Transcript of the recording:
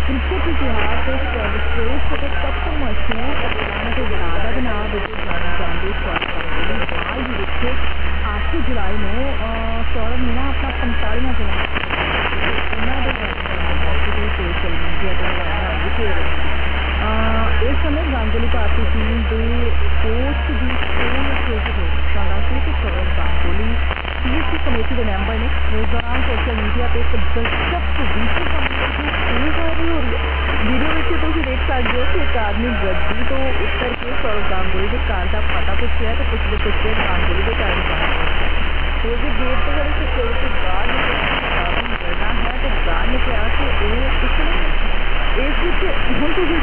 Cricket इतिहास के सर्वश्रेष्ठ और सबसे मशहूर कप्तान के दादा ਦੇ ਨਾਂ ਵਿੱਚ ਜਾਣੇ ਜਾਂਦੇ ਸੌਰਵ ਗਾਂਗੁਲੀ ਹਾਲ ਹੀ ਵਿੱਚ 8 ਜੁਲਾਈ ਨੂੰ ਸੌਰਵ ਨੇ ਨਾ ਆਪਣਾ 45ਵਾਂ ਜਨਮ ਉਹਨਾਂ ਦੇ ਸੋਸ਼ਲ ਮੀਡੀਆ ਤੇ ਲਗਾਇਆ इस समय गांगुली भारतीय टीम के कोच की चोन स्टेज हो हालांकि कि सौरव गांगुली सीएससी कमेटी के मैंबर ने इस दौरान सोशल मीडिया पर एक दिलचस्प वीडियो वायरल हो रही है। वीडियो में तुम देख सकते हो कि एक आदमी गड्डी तो उतर के सौरव गांगुली के घर का पता पूछा तो पिछले पिछले गांगुली के घर तो जो गेट तो जब सिक्योरिटी गार्ड ने करना है तो गार्ड ने कहा कि इसने इस हम तुम